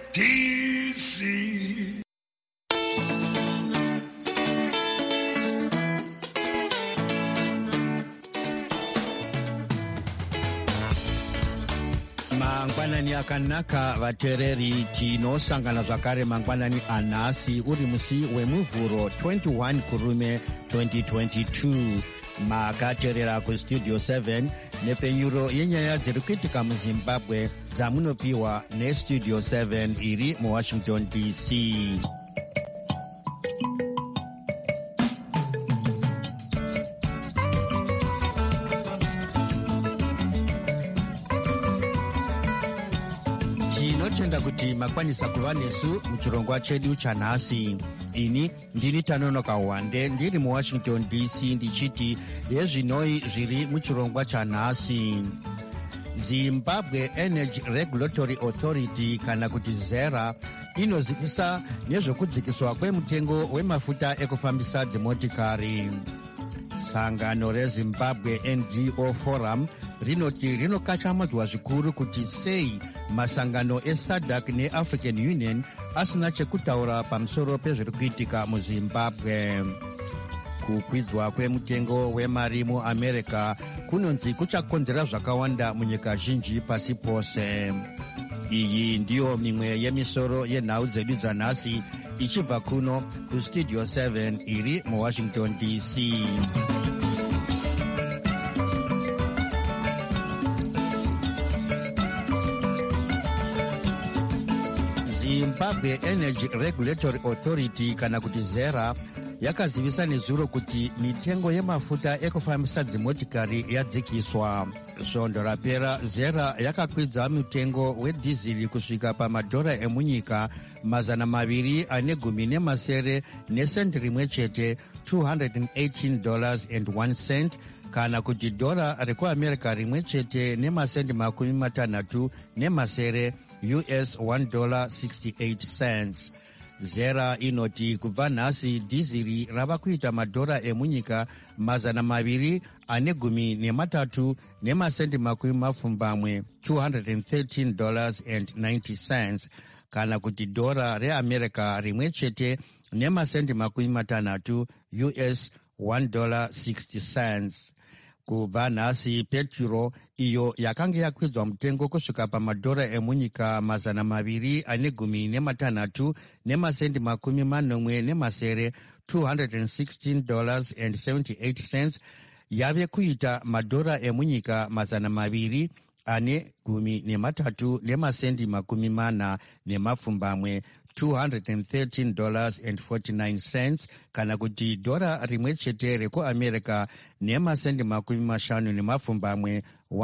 DC. Mangwanani akanaka vateereri, tinosangana zvakare mangwanani anhasi uri musi wemuvhuro 21 kurume 2022. Makateerera kustudio 7 nepenyuro yenyaya dziri kuitika muzimbabwe dzamunopiwa nestudio 7 iri muwashington DC. Tinotenda kuti makwanisa kuva nesu muchirongwa chedu chanhasi. Ini ndini Tanonoka Wande ndiri muwashington DC ndichiti yezvinoi zviri muchirongwa chanhasi. Zimbabwe Energy Regulatory Authority kana kuti ZERA inozivisa nezvekudzikiswa kwemutengo wemafuta ekufambisa dzimotikari. Sangano reZimbabwe NGO Forum rinoti rinokachamadzwa zvikuru kuti sei masangano eSADC neAfrican Union asina chekutaura pamusoro pezviri kuitika muZimbabwe. Kukwidzwa kwemutengo wemari muAmerica kunonzi kuchakonzera zvakawanda munyika zhinji pasi pose. Iyi ndiyo mimwe yemisoro yenhau dzedu dzanhasi ichibva kuno kustudio 7 iri muwashington DC. Zimbabwe Energy Regulatory Authority kana kuti ZERA yakazivisa nezuro kuti mitengo yemafuta ekufambisa dzimotikari yadzikiswa. Svondo rapera ZERA yakakwidza mutengo wedhizili kusvika pamadhora emunyika $210 nesenti rimwe chete, $218.01, kana kuti dhora rekuamerica rimwe chete nemasendi $60 US $1.68. ZERA inoti kubva nhasi dhiziri rava kuita madhora emunyika $213 nemasendi $213.90, kana kuti dhora reamerica rimwe chete nemasendi $60 US $1.60. Kubva nhasi petro iyo yakanga yakwidzwa mutengo kusvika pamadhora emunyika $216 nemasendi $40 $216.78 yave kuita madhora emunyika $213 nemasendi $40 $213.49, kana kuti dhora rimwe chete rekuamerica nemasendi $50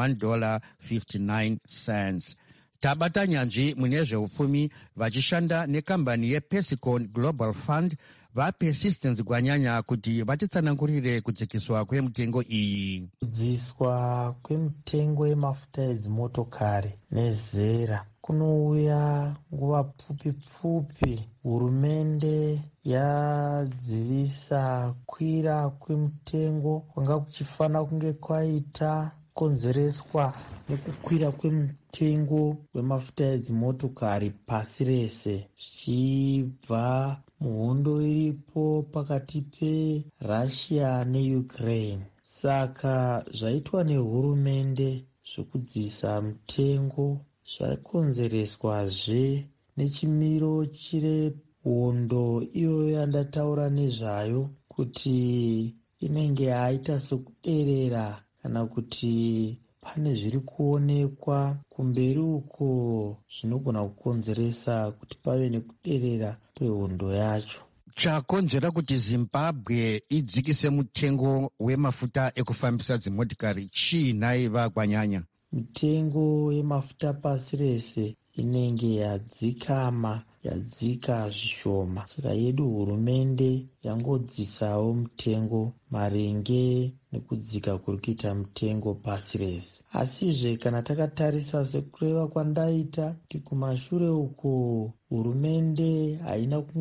$1.59. Tabata nyanzvi mune zveupfumi vachishanda nekambani yePesicon Global Fund vaPersistence Gwanyanya kuti vatitsanangurire kudzikiswa kwemutengo iyi. Kudziswa kwemutengo yemafuta edzimotokari neZERA kunouya nguva pfupi. Hurumende yadzivisa kwira kwemutengo kwanga kuchifanira kunge kwaita konzereswa nekukwira kwemutengo wemafuta edzimotokari pasi rese, zvichibva muhondo iripo pakati peRussia neUkraine. Saka zvaitwa nehurumende zvekudzisa mutengo zvakonzereswazve nechimiro chire hondo iyo yandataura nezvayo kuti inenge yaita sekuderera kana kuti pane zviri kuonekwa kumberi uko zvinogona kukonzeresa kuti pave nekuderera kwehondo yacho. Chakonzera kuti Zimbabwe idzikise mutengo wemafuta ekufambisa dzimotikari chiinai vaGwanyanya? Mitengo yemafuta pasi rese inenge yadzika zvishoma. Saka yedu hurumende yangodzisawo mutengo maringe nekudzika kuri kuita mutengo pasi rese. Asizve kana takatarisa sekureva kwandaita kuti kumashure uko hurumende haina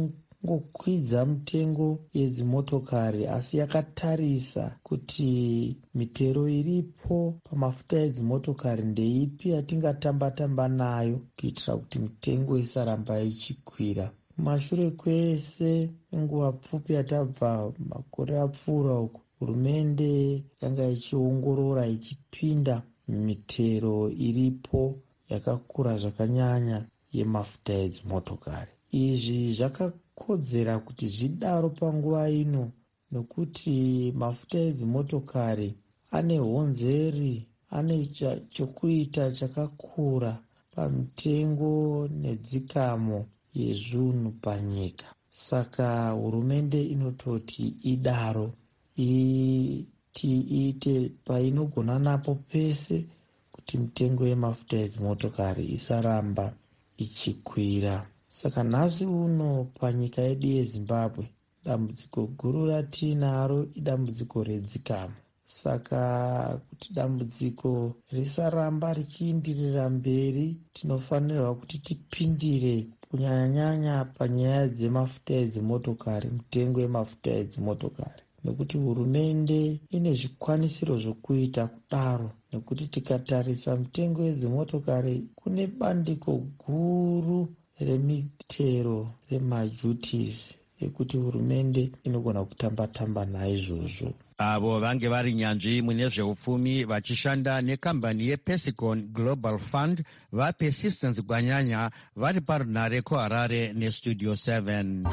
yangokwidza mitengo yedzimotokari, asi yakatarisa kuti mitero iripo pamafuta edzimotokari ndeipi yatingatamba-tamba nayo kuitira kuti mitengo isaramba ichikwira. Kumashure kwese nguva pfupi yatabva makore apfuura uku, hurumende yanga ichiongorora ichipinda mitero iripo yakakura zvakanyanya yemafuta edzimotokari. Izvi zvakakodzera kuti zvidaro panguva ino nekuti mafuta edzimotokari ane honzeri, ane chokuita chakakura pamitengo nedzikamo yezvinhu panyika. Saka hurumende inototi idaro iite painogona napo pese kuti mitengo yemafuta edzimotokari isaramba ichikwira. Saka nhasi uno panyika yedu yeZimbabwe, dambudziko guru ratinaro idambudziko redzikamo. Saka kuti dambudziko risaramba richiindirira mberi, tinofanirwa kuti tipindire kunyanya-nyanya panyaya dzemafuta edzimotokari, mitengo yemafuta edzimotokari, nekuti hurumende ine zvikwanisiro zvokuita kudaro. Nekuti tikatarisa mitengo yedzimotokari, kune bandiko guru remitero remajutis ekuti hurumende inogona kutamba-tamba naizvozvo. Avo vange vari nyanzvi mune zveupfumi vachishanda nekambani yePesicon Global Fund vaPersistence Gwanyanya vari parunare kuHarare neStudio 7.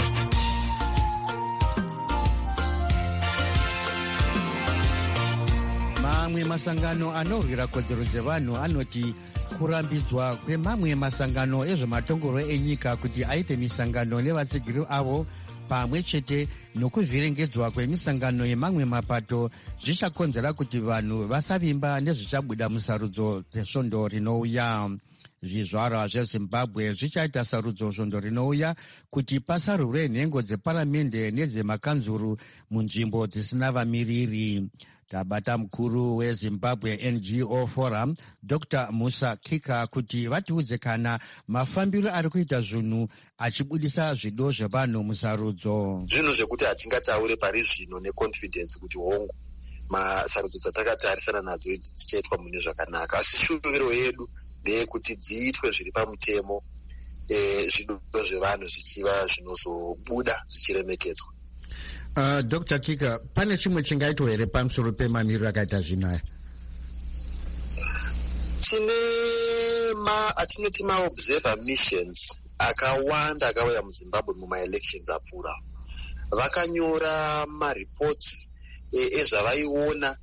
Mamwe masangano anorwira kodzero dzevanhu anoti kurambidzwa kwemamwe masangano ezvematongoro enyika kuti aite misangano nevatsigiri avo pamwe chete nokuvhirengedzwa kwemisangano yemamwe mapato zvichakonzera kuti vanhu vasavimba nezvichabuda musarudzo dzesvondo rinouya. Zvizvarwa zveZimbabwe zvichaita sarudzo svondo rinouya kuti pasarurwe nhengo dzeparamende nedzemakanzuru munzvimbo dzisina vamiriri. Tabata mukuru weZimbabwe NGO Forum Dr. Musa Kika kuti vatiudze kana mafambiro ari kuita zvinhu achibudisa zvido zvevanhu musarudzo. Zvinhu zvekuti hatingataure pari zvino neconfidence kuti hongu masarudzo dzatakatarisana nadzo idzi dzichaitwa mune zvakanaka, asi shuviro yedu ndeyekuti dziitwe zviri pamutemo, zvido zvevanhu zvichiva zvinozobuda zvichiremekedzwa. Dr. Kika, pane chimwe chingaitwa here pamusoro pemamiriro akaita zvinaya? Tine atinoti maobserver missions akawanda akauya muZimbabwe mumaelections apfuura. Vakanyora mareports ezvavaiona,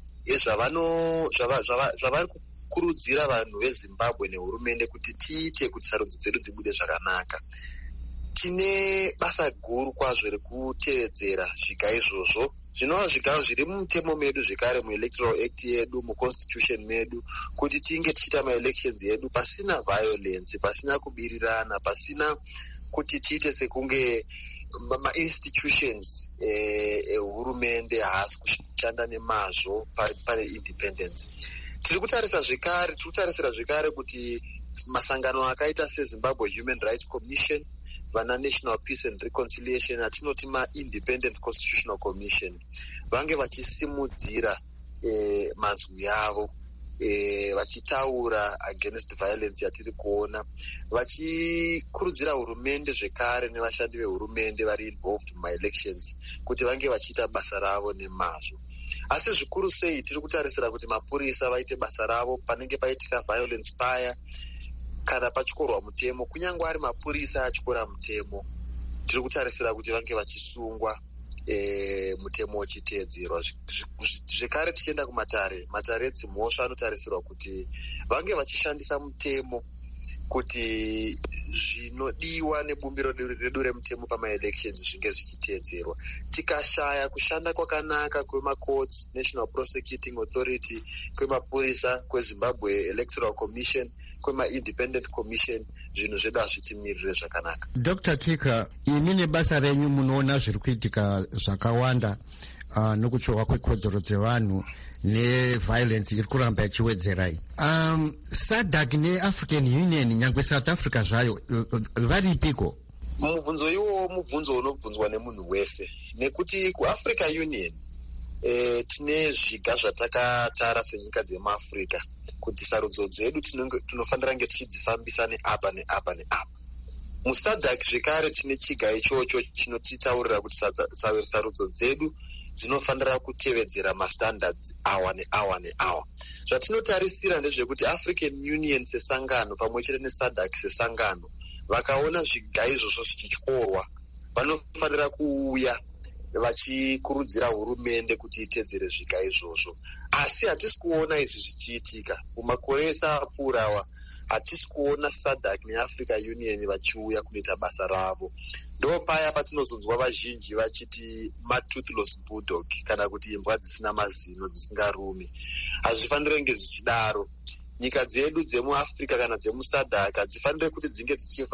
zvavari kukurudzira vanhu veZimbabwe nehurumende kuti tiite kuti sarudzo dzedu dzibude zvakanaka. Tine basa guru kwazvo rekutevedzera zviga izvozvo, zvinova zviga zviri mumutemo medu, zvekare muelectoral act yedu, muconstitution medu, kuti tinge tichiita maelections edu pasina violence, pasina kubirirana, pasina kuti tiite sekunge ma-institutions ehurumende haasi kushanda nemazvo pane independence. Tiri kutarisira zvekare kuti masangano akaita seZimbabwe Human Rights Commission, vana National Peace and Reconciliation, atinoti ma-Independent Constitutional Commission, vange vachisimudzira mazwi avo, vachitaura against violence yatiri kuona, vachikurudzira hurumende zvekare nevashandi vehurumende vari involved mumaelections kuti vange vachiita basa ravo nemazvo. Asi zvikuru sei tiri kutarisira kuti mapurisa vaite basa ravo panenge paitika violence paya, kana pachikorwa mutemo, kunyange ari mapurisa achikora mutemo, tiri kutarisira kuti vange vachisungwa mutemo uchiteedzerwa. Zvekare tichienda kumatare edzimhosva anotarisirwa kuti vange vachishandisa mutemo kuti zvinodiwa nebumbiro redu remutemo pamaelections zvinge zvichiteedzerwa. Tikashaya kushanda kwakanaka kwemacourts, National Prosecuting Authority, kwemapurisa, kweZimbabwe Electoral Commission, kwema-Independent Commission, zvinhu zvedu hazvitimirire zvakanaka. Dr. Kika, imi nebasa renyu munoona zviri kuitika zvakawanda nokuchohwa kwekodzero dzevanhu neviolence iri kuramba ichiwedzerai. SADC neAfrican Union, nyangwe South Africa zvayo, varipiko? mubvunzo iwo mubvunzo unobvunzwa nemunhu wese, nekuti kuAfrica Union tine zviga zvatakatara senyika dzemuAfrica kuti sarudzo dzedu tinofanira kunge tichidzifambisa neapa neapa neapa. MuSADC zvekare tine chiga ichocho chinotitaurira kuti sarudzo dzedu dzinofanira kutevedzera mastandards awa neawa neawa. Zvatinotarisira ndezvekuti African Union sesangano pamwe chete neSADC sesangano vakaona zviga izvozvo zvichityorwa vanofanira kuuya vachikurudzira hurumende kuti itedzere zviga izvozvo. Asi hatisi kuona izvi zvichiitika mumakore ese apfuurawa. Hatisi kuona SADC neAfrica Union vachiuya kunoita basa ravo. Ndo paya patinozonzwa vazhinji vachiti toothless bulldog kana kuti imbwa dzisina mazino dzisingarumi. Hazvifanire kunge zvichidaro. Nyika dzedu dzemuAfrica kana dzemuSADC hadzifanire kuti dzinge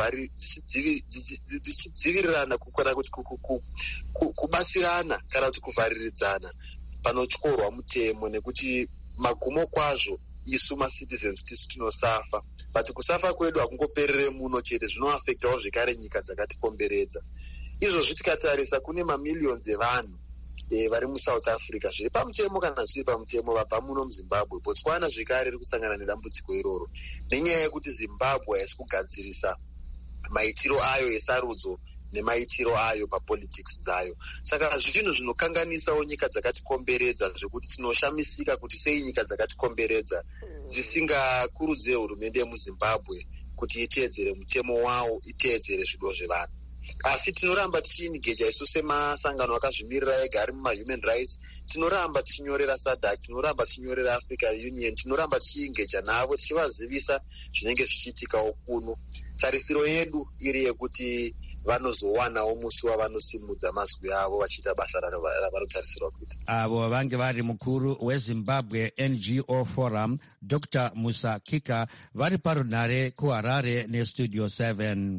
dzichidzivirirana kana kuti kubatsirana kana kuti kuvhariridzana panotyorwa mutemo, nekuti magumo kwazvo isu macitizens tisu tinosafa. But kusafa kwedu hakungoperere muno chete, zvinoafektawo zvekare nyika dzakatikomberedza. Izvozvi tikatarisa kune mamillions evanhu vari muSouth Africa, zviri pamutemo kana zvisiri pamutemo, vabva muno muZimbabwe. Botswana zvekare riri kusangana nedambudziko iroro nenyaya yekuti Zimbabwe haisi kugadzirisa maitiro ayo esarudzo nemaitiro ayo papolitics dzayo. Saka zvinhu zvinokanganisawo nyika dzakatikomberedza zvekuti tinoshamisika kuti sei nyika dzakatikomberedza dzisingakurudzire hurumende yemuZimbabwe kuti iteedzere mutemo wawo, iteedzere zvido zvevanhu. Asi tinoramba tichiingeja isu semasangano akazvimirira ega ari mumahuman rights, tinoramba tichinyorera SADC, tinoramba tichinyorera Africa Union, tinoramba tichiingeja navo tichivazivisa zvinenge zvichiitikawo kuno. Tarisiro yedu iri yekuti vanozowanawo musi wavanosimudza mazwi avo vachiita basa ravanotarisirwa kuita. Avo vange vari mukuru weZimbabwe NGO Forum Dr. Musa Kika vari parunhare kuHarare neStudio 7.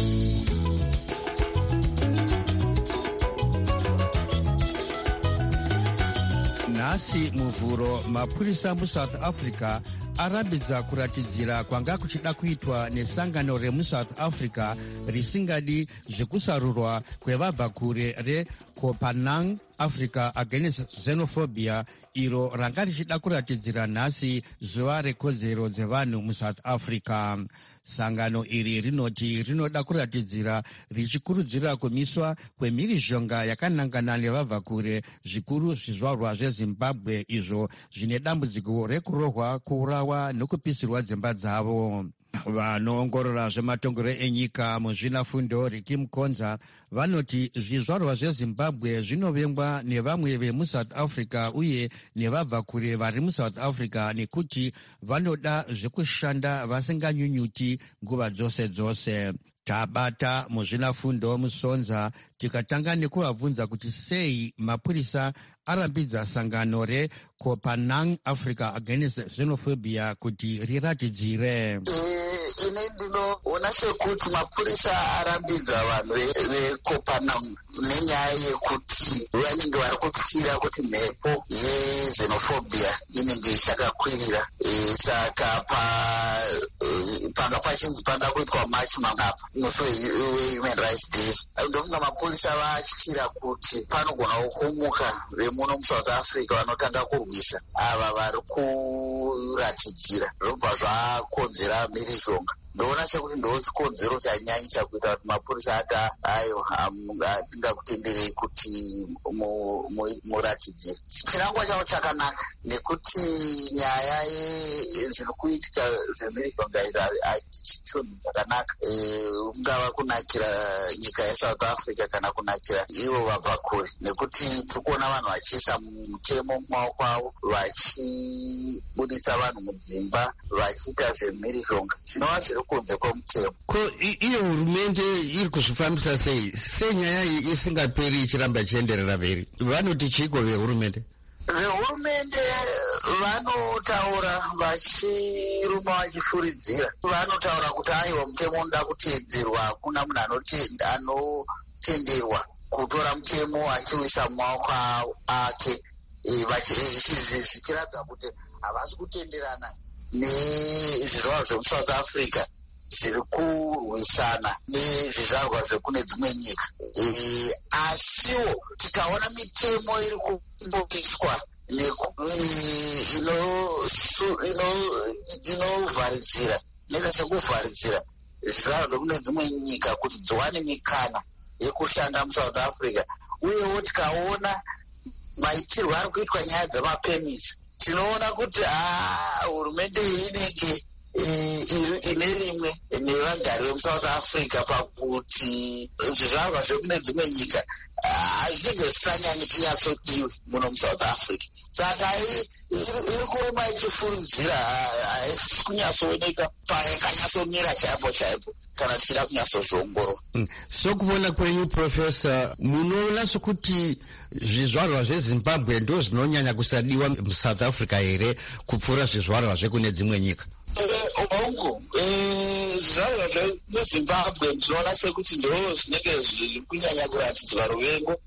Nhasi muvhuro mapurisa muSouth Africa arambidza kuratidzira kwanga kuchida kuitwa nesangano remuSouth Africa risingadi zvekusarurwa kwevabvakure reCopenhagen Africa Against Xenophobia, iro ranga richida kuratidzira nhasi zuva rekodzero dzevanhu muSouth Africa. Sangano iri rinoti rinoda kuratidzira richikurudzira kumiswa kwemhirizhonga yakanangana nevabvakure, zvikuru zvizvarwa zveZimbabwe izvo zvine dambudziko rekurohwa, kuurawa nokupisirwa dzimba dzavo. Vanoongorora zvematongero enyika muzvinafundo Ricky Mkonza vanoti zvizvarwa zveZimbabwe zvinovengwa nevamwe vemuSouth Africa uye nevabvakure vari muSouth Africa nekuti vanoda zvekushanda vasinganyunyuti nguva dzose dzose. Tabata muzvinafundo Musonza tikatanga nekuvabvunza kuti sei mapurisa arambidza sangano reCopenhagen Africa Against Xenophobia kuti riratidzire. Ine ndinoona sekuti mapurisa arambidza vanhu veCopenhagen nenyaya yekuti vanenge vari kutyira kuti mhepo yexenophobia inenge ichakakwirira. Saka panga pachinzi panga kuitwa machi mangapa musi weHuman Rights Day, ndofunga mapurisa vatyira kuti panogona kumuka vemuno muSouth Africa vanotanga kurwisa ava vari kuratidzira, zvobva zvakonzera mhirizhonga. Ndoona sekuti ndo chikonzero chanyanyisa kuita kuti mapurisa ati ayo hatingakutenderei kuti muratidzire. Chinangwa chavo chakanaka nekuti nyaya zviri kuitika zvemhirizhonga haitichi chinhu chakanaka, ungava kunakira nyika yeSouth Africa kana kunakira ivo vabvakure, nekuti tikuona vanhu vachiisa mutemo mumaoko avo, vachibudisa vanhu mudzimba, vachiita zvemhirizhonga zvinova zviri kunze kwemutemo. Ko iyo hurumende iri kuzvifambisa sei nyaya iyi isingaperi ichiramba ichienderera mberi? Vanoti chiko vehurumende? Vehurumende vanotaura vachiruma vachifuridzira, vanotaura kuti aiwa mutemo unoda kuteedzerwa, hakuna munhu anotenderwa kutora mutemo achiuisa mumaoko ake, zvichiratidza kuti havasi kutenderana nezvizvarwa zvemuSouth Africa zviri kurwisana nezvizvarwa zvekune dzimwe nyika. Asiwo tikaona mitemo iri kumbobviswa inovharidzira neka sekuvharidzira zvizvarwa zvekune dzimwe nyika kuti dziwane mikana yekushanda muSouth Africa, uyewo tikaona maitirwo ari kuitwa nyaya dzemapemisi, tinoona kuti hurumende inenge ine rimwe nevagari vemuSouth Africa pakuti zvizvarwa zvekune dzimwe nyika hazvinenge zvisanyanyi kunyatsodiwe muno muSouth Africa. Saka iri kuruma ichifurudzira haisi kunyatsooneka payakanyatsomira chaipo chaipo kana tichida kunyatsozviongorora. Sokuvona kwenyu Profesa, munoona sokuti zvizvarwa zveZimbabwe ndo zvinonyanya kusadiwa muSouth Africa here kupfuura zvizvarwa zvekune dzimwe nyika? Hongu, zvizvarwa zveZimbabwe ndinoona sekuti ndo zvinenge zviri kunyanya kuratidzwa ruvengo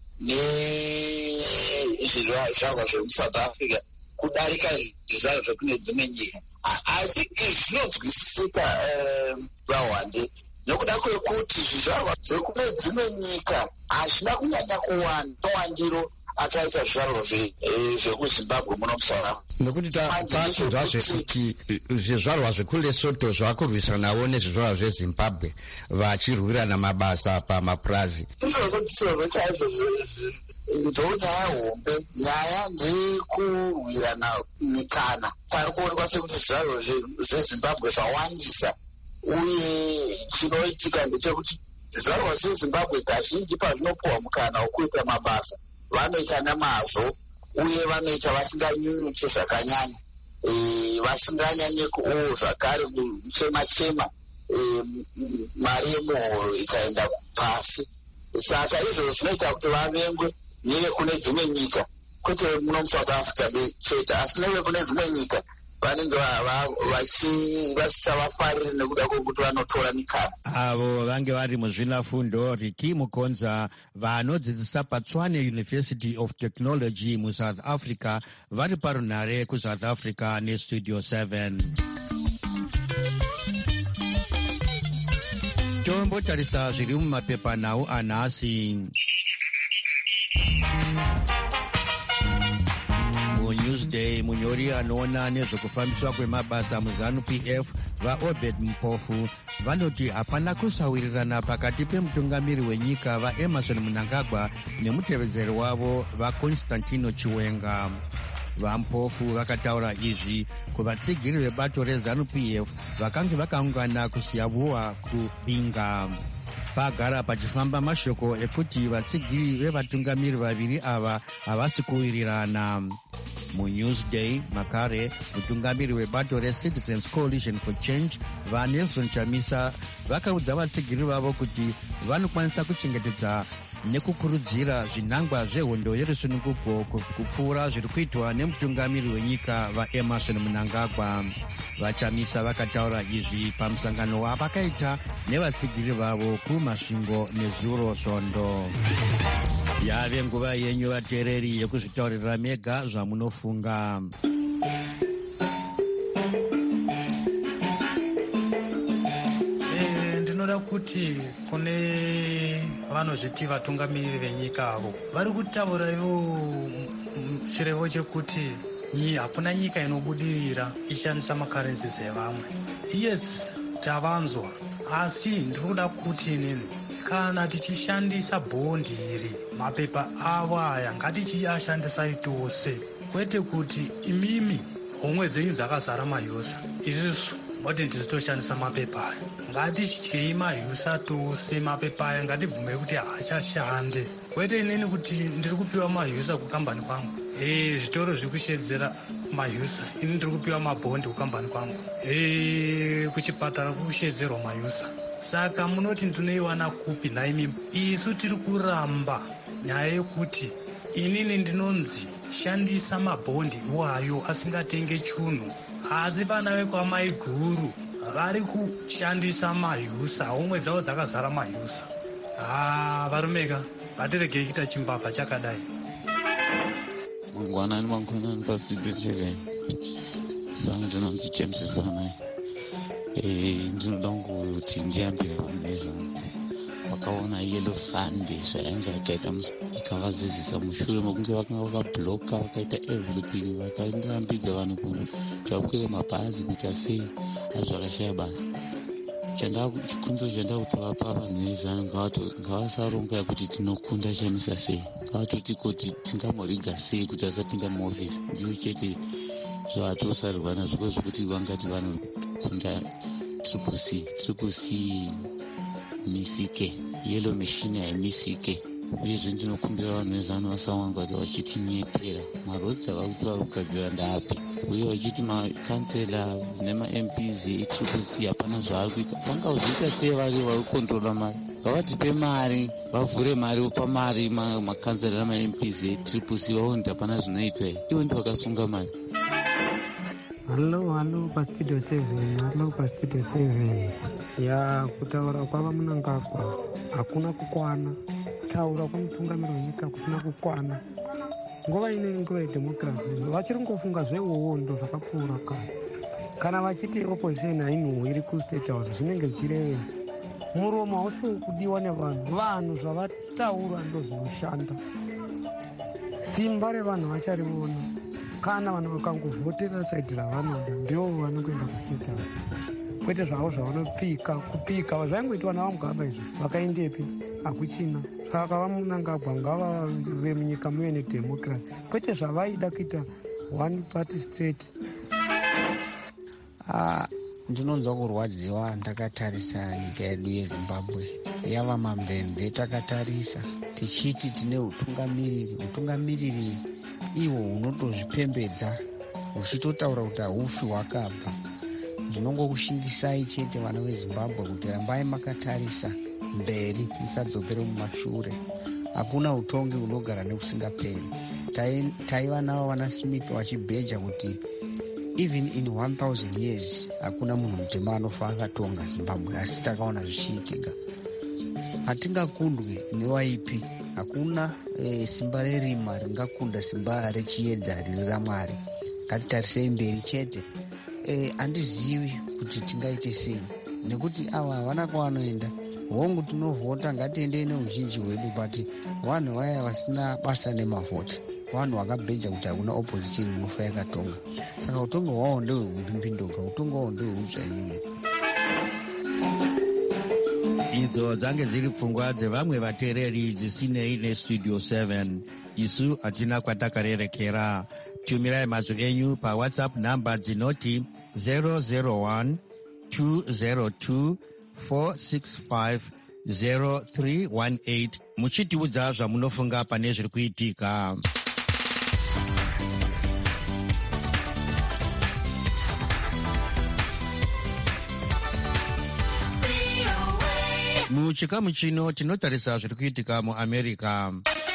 nezvizvarwa zvemuSouth Africa kudarika zvizvarwa zvekune dzimwe nyika. Asi zvinonzwisisika vahwande nokuda kwekuti zvizvarwa zvekune dzimwe nyika hazvina kunyanya kuwandiro akaita zvizvarwa zvekuZimbabwe muno muSouth Africa. Nokuti takunzwa zvekuti zvizvarwa zvekuLesotho zvakurwisanawo nezvizvarwa zveZimbabwe vachirwirana mabasa pamapurazi. Izvozvo chaizvo ndonyaya hombe, nyaya ndekurwirana mikana. Pari kuonekwa sekuti zvizvarwa zveZimbabwe zvawandisa, uye chinoitika ndechekuti zvizvarwa zveZimbabwe kazhinji pazvinopuhwa mukana wekuita mabasa vanoita nemazvo, uye vanoita vasinganyunyuchi zvakanyanya, vasinganyanye zvakare kuchema-chema, mari yemuhoro ikaenda pasi. Saka izvozvo zvinoita kuti vavengwe nevekune dzimwe nyika, kwete muno muSouth Africa chete, asi nevekune dzimwe nyika vanenge vasisavafariri nekuda kwekuti vanotora mikana. Avo vange vari muzvinafundo Riki Mukonza vanodzidzisa paTshwane University of Technology muSouth Africa, vari parunhare kuSouth Africa neStudio 7. Tombotarisa zviri mumapepa nhau anhasi. Newsday, munyori anoona nezvekufambiswa kwemabasa muZANU-PF vaObed Mpofu vanoti hapana kusawirirana pakati pemutungamiri wenyika vaEmmerson Mnangagwa nemutevedzeri wavo vaConstantino Chiwenga. VaMpofu vakataura izvi kuvatsigiri vebato reZANU-PF vakange vakaungana kuSiyavuwa kuBinga. Pagara pachifamba mashoko ekuti vatsigiri vevatungamiri vaviri ava havasi kuwirirana. MuNewsday makare mutungamiri webato reCitizens Coalition for Change vaNelson Chamisa vakaudza vatsigiri vavo kuti vanokwanisa kuchengetedza nekukurudzira zvinangwa zvehondo yerusununguko kupfuura zviri kuitwa nemutungamiri wenyika vaEmmerson Mnangagwa. VaChamisa vakataura izvi pamusangano wavakaita nevatsigiri vavo kuMasvingo neZuro Svondo. Yave nguva yenyu vateereri yekuzvitaurira mega zvamunofunga. Ndinoda kuti kune vanozviti vatungamiriri venyika avo vari kutaura ivo chirevo chekuti hakuna nyika inobudirira ishandisa makarensis evamwe. Yes, tavanzwa, asi ndiri kuda kuti inini kana tichishandisa bhondi iri mapepa avo aya ngatichiashandisai tose, kwete kuti imimi homwe dzenyu dzakazara mayusa isusu moti ndizitoshandisa mapepa aya. Ngatityei mayusa tose mapepa aya, ngatibvume kuti haachashande, kwete inini kuti ndiri kupiwa mayusa kukambani kwangu. Zvitoro zviri kushedzera mayusa, ini ndiri kupiwa mabhondi kukambani kwangu. Kuchipatara kushedzerwa mayusa. Saka munoti ndinoiwana kupi naimimi? Isu tiri kuramba nyaya yekuti inini ndinonzi shandisa mabhondi iwayo asingatenge chunhu, asi vana vekwamai guru vari kushandisa mayusa, homwe dzavo dzakazara mayusa. Varumeka, ngatiregei kuita chimbavha chakadai. Mangwanani pastudio 7 sangu ndinonzi James Sonai. Ndinoda kuti ndiyambire vanezano vakaona Yellow Sunday zvainge yakaita ikavazizisa mushure mokunge vakanga vakabhloka vakaita everything vakarambidza vanhu kuti vakwire mabhazi kuita sei azvakashaya basa. Chikunzo chandakutovapa vanhu vezano ngavasaronga yekuti tinokunda chamisa sei, ngavatoti kuti tingamoriga sei kuti asapinda muofisi. Ndizvo chete zvaatosarirwa nazvo zvokuti vangati vanokunda triple C misike yellow machine haimisike. Uyezve ndinokumbira vanhu vezano vasawangwati vachitinyepera marodzi avakuti vari kugadzira ndapi, uye vachiti makansela nema-MPs etriple C hapana zvavari kuita. Vangazviita sei vari kukondrola mari? Ngavatipe mari, vavhure mari, vopa mari makansela nema-MPs etriple C vaone hapana zvinoitwa. Ivo ndi vakasunga mari. Halo pastudio 7 ya kutaura kwava Mnangagwa hakuna kukwana, taura kumutungamiri wenyika kusina kukwana. Nguva ine nguva yedhemokirasi vachiri ngofunga zveuwowo ndo zvakapfuura kana vachiti opposition hainhuhwi iri kustate house zvinenge zvichireve muromo hausi kudiwa nevanhu zvavataura ndo zvinoshanda. Simba revanhu vacharivona kana vanhu vakangovhotera saidi ravanoda ndivo vanokuenda kustate house, kwete zvavo kupika zvaingoitwa navaMugaba izvi vakaendepi hakuchina. Saka vaMnangagwa ngavave munyika muve nedhemokirasi, kwete zvavaida kuita one party state. Ndinonzwa kurwadziwa ndakatarisa nyika yedu yeZimbabwe yava mamvemve. Takatarisa tichiti tine utungamiriri iwo unotozvipembedza uchitotaura kuti haufi hwakabva. Ndinongokushingisai chete vana veZimbabwe kuti rambai makatarisa mberi, musadzokere mumashure. Hakuna utongi unogara nekusingaperi. Taiva navo vana Smith vachibheja kuti even in 1000 years hakuna munhu mutema anofa akatonga Zimbabwe, asi takaona zvichiitika. Hatingakundwi newaipi, hakuna simba rerima ringakunda simba rechiedza riri raMwari. Ngatitarisei mberi chete. Handizivi kuti tingaite sei, nekuti ava havana kwavanoenda. Hongu tinovhota, ngatiendei neuzhinji hwedu, but vanhu vaya vasina basa nemavhota, vanhu vakabheja kuti hakuna opposition inofa yakatonga. Saka utongo hwavo ndehweumbindonga, utongo hwavo ndehweudzvanyira. Idzo dzange dziri pfungwa dzevamwe vateereri dzisinei nestudio 7. Isu hatina kwatakarerekera. Tumirai mazwi enyu paWhatsApp namba dzinoti 001 202 465 0318 muchitiudza zvamunofunga pane zviri kuitika. Muchikamu chino tinotarisa zviri kuitika muAmerica.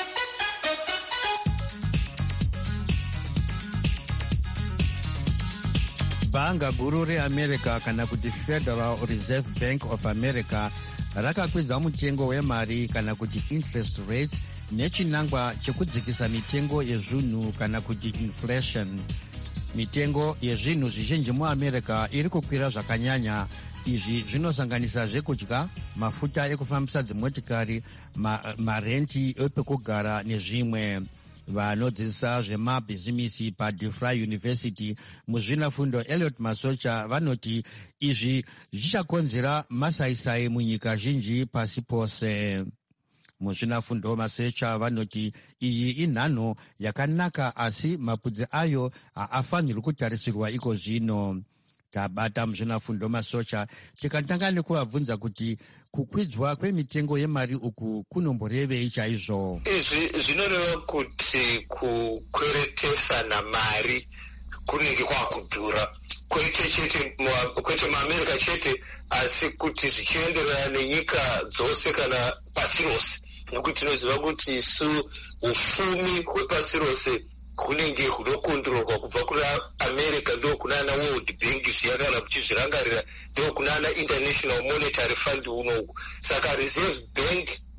Bhanga guru reAmerica kana kuti Federal Reserve Bank of America rakakwidza mutengo wemari kana kuti interest rates nechinangwa chekudzikisa mitengo yezvinhu kana kuti inflation. Mitengo yezvinhu zvizhinji muAmerica iri kukwira zvakanyanya. Izvi zvinosanganisa zvekudya, mafuta ekufambisa dzimotikari, marenti epekugara nezvimwe. Vanodzidzisa zvemabhizimisi paDeFry University muzvinafundo Elliot Masocha vanoti izvi zvichakonzera masaisai munyika zhinji pasi pose. Muzvinafundo Masocha vanoti iyi inhanho yakanaka, asi mapudzi ayo haafanirwi kutarisirwa iko zvino. Tabata muzvinafundo Masocha tikatanga nekuvabvunza kuti kukwidzwa kwemitengo yemari uku kunomborevei chaizvo. Izvi zvinoreva kuti kukweretesana mari kunenge kwakudhura, kwete muAmerica chete, asi kuti zvichienderana nenyika dzose kana pasi rose, nekuti tinoziva kuti isu ufumi hwepasi rose kunenge hunokondororwa kubva kuna America, ndo kunana World Bank zviya kana kuchizvirangarira, ndo kunana International Monetary Fund unoku. Saka Reserve Bank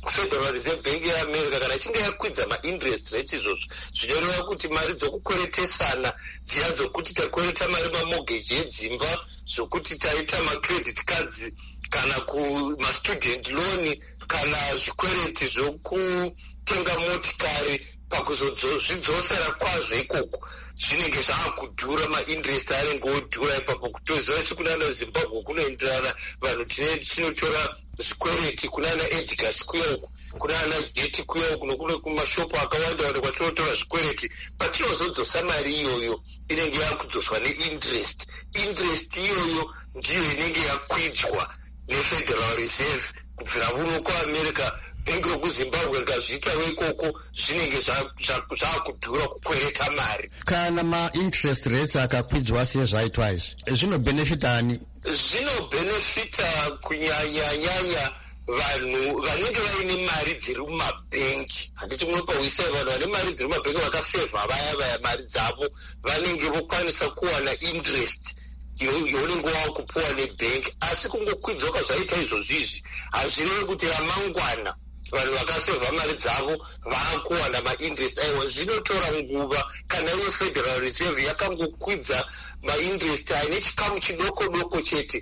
Federal Reserve Bank yeAmerica kana ichinge yakwidza ma-interest rates izvozvo zvinoreva kuti mari dzokukweretesana dziya dzokuti takwereta mari mamortgage edzimba, zvokuti taita ma-credit cards kana kuma-student loan kana zvikwereti zvokutenga motikari, pakuzozvidzosera kwazvo ikoko zvinenge zvaakudhura, ma-interest anenge odhura ipapo. Kutoziva isi kunana Zimbabwe kunoenderana vanhu tinotora zvikwereti kunana Edgars kuyauku, kunana Jeti kuyauku, nokune kumashopu akawanda wanda kwatinotora zvikwereti. Patinozodzosa mari iyoyo inenge yakudzoswa ne-interest. Interest iyoyo ndiyo inenge yakwidzwa neFederal Reserve kubvira kuno kuAmerica. Bengi rokuZimbabwe rikazviitawo ikoko zvinenge zvakudhura kukwereta mari. Kana ma-interest rates akakwidzwa sezvaitwa izvi zvinobhenefita ani? Zvinobhenefita kunyanya vanhu vanenge vaine mari dziri mumabhengi. Handiti munopawisai vanhu vane mari dziri mumabhengi vakasevha vaya mari dzavo vanenge vokwanisa kuwana interest younenge wakupuwa nebhengi. Asi kungokwidzwa kwazvaita izvozvizvi hazvirevi kuti ramangwana vanhu vakasevha mari dzavo vaakuwana ma-interest aiwa. Zvinotora nguva. Kana iyo Federal Reserve yakangokwidza ma-interest aine chikamu chidoko chete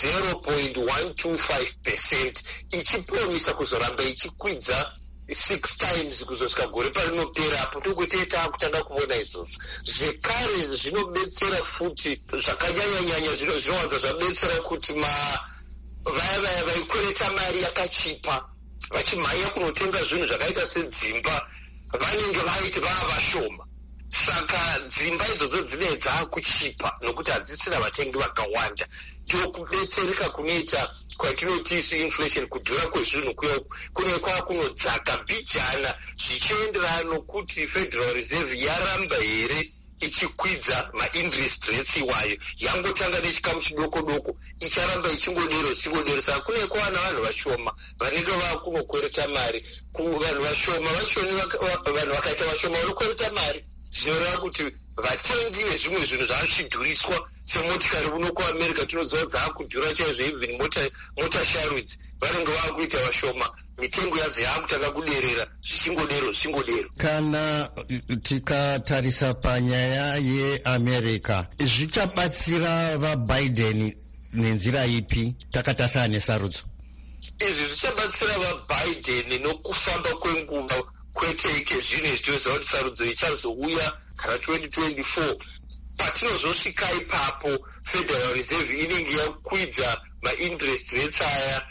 0.125%, ichipromisa kuzoramba ichikwidza 6 times kuzosvika gore parinopera. Apo ndokuti taakutanga kuona izvozvo. Zvekare zvinobetsera futi zvakanyanya zvinowanza zvabetsera kuti vaya vaikwereta mari yakachipa vachimhanya kunotenga zvinhu zvakaita sedzimba vanenge vaiti vavashoma. Saka dzimba idzodzo dzinenge dzaakuchipa nokuti hadzisina vatengi vakawanda. Ndokubetsereka kunoita kwatinoti isu inflation, kudhura kwezvinhu kune kwakunodzaka bijana zvichienderana nokuti Federal Reserve yaramba here ichikwidza ma-interest rates iwayo. Yangotanga nechikamu chidoko icharamba ichingodero. Saka kune kwawana vanhu vashoma vanenge vakunokwereta mari. Vanhu vashoma vachoni vanhu vakaita vashoma vanokwereta mari, zvinoreva kuti vatengi vezvimwe zvinhu zvachidhuriswa semotikari kuno kuAmerica tinoziva dzaakudhura chaizvo. Even mota sharudzi vanenge vakuita vashoma, mitengo yadzo yaakutanga kuderera zvichingodero. Kana tikatarisa panyaya yeAmerica, zvichabatsira vaBiden nenzira ipi takatasana nesarudzo? Izvi zvichabatsira vaBiden nokufamba kwenguva, kwete zvino zvitoziva kuti sarudzo ichazouya kana 2024. Patinozosvika ipapo Federal Reserve inenge yakwidza ma-interest rates aya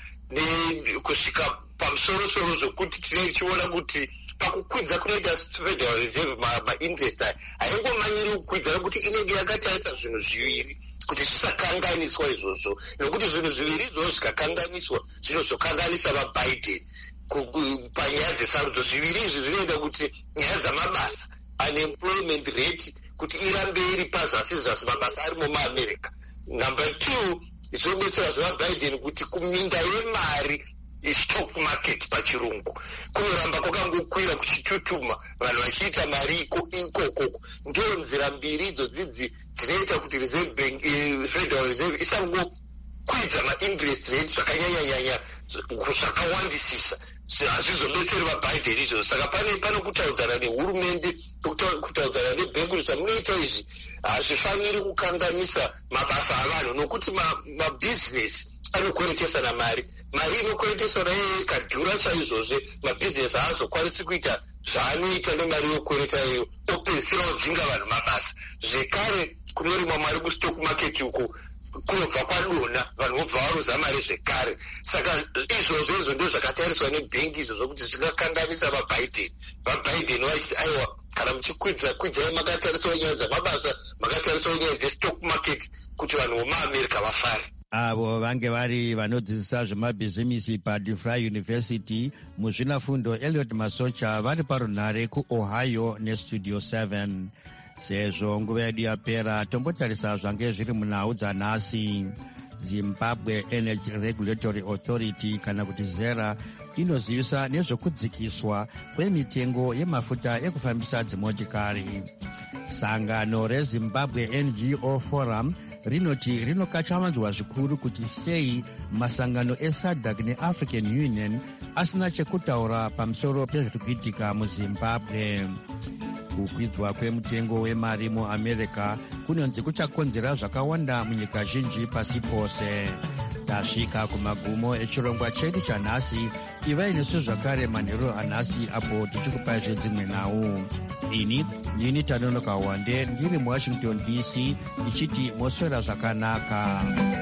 kusvika pamusoro zvokuti tichiona kuti pakukwidza kunoita Federal Reserve ma-interest aya haingomanyiri kukwidza nokuti inenge yakatarisa zvinhu zviviri kuti zvisakanganiswa izvozvo, nokuti zvinhu zviviri izvozvo zvikakanganiswa zvinozokanganisa vaBiden. Panyaya dzesarudzo zviviri izvi zvinoita kuti nyaya dzamabasa, unemployment rate, kuti irambe iri pazasi mabasa ari muAmerica. Number 2, zvinobetsera zvevaBiden kuti kuminda yemari stock market pachirungu kunoramba kwakangokwira kuchitutuma, vanhu vachiita mari ikoko. Ndio nzira mbiri idzodzidzi dzinoita kuti Federal Reserve isangokwidza ma-interest rate zvakanyanya zvakawandisisa. Hazvizobetseri vaBiden izvo. Saka pane kutaudzana nehurumende, kutaudzana nebhengi kuti munoita izvi hazvifaniri kukanganisa mabasa avanhu, nokuti mabhizinesi anokweretesana mari inokweretesana ikadhura chaizvozve, mabhizinesi haazokwanisi kuita zvaanoita nemari yokwereta iyo, opedzisira odzinga vanhu mabasa. Zvekare kunorimwa mari kustock market uku kunobva kwadona, vanhu vobva varuza mari zvekare. Saka izvozvo ndo zvakatariswa nebhengi izvo zvokuti zvingakanganisa vaBiden vachiti aiwa, kana muchikwidzai makatariswa nyaya dzamabasa, makatariswa nyaya dzestock market, kuti vanhu vomuAmerica vafare. Avo vange vari vanodzidzisa zvemabhizimisi paDeFry University muzvinafundo Elliot Masocha vari parunhare kuOhio neStudio 7. Sezvo nguva yedu yapera, tombotarisa zvange zviri munhau dzanhasi. Zimbabwe Energy Regulatory Authority kana kuti ZERA inozivisa nezvokudzikiswa kwemitengo yemafuta ekufambisa dzimotikari. Sangano reZimbabwe NGO Forum rinoti rinokatyamanzwa zvikuru kuti sei masangano esadc neafrican union asina chekutaura pamusoro pezviri kuitika muzimbabwe. Kukwidzwa kwemutengo wemari muamerica kunonzi kuchakonzera zvakawanda munyika zhinji pasi pose. Tasvika kumagumo echirongwa chedu chanhasi. Ivai nesu zvakare manheru anhasi apo tichikupai zvedzimwe nhau. Ndini Tanonoka Wande ndiri muWashington DC ndichiti moswera zvakanaka.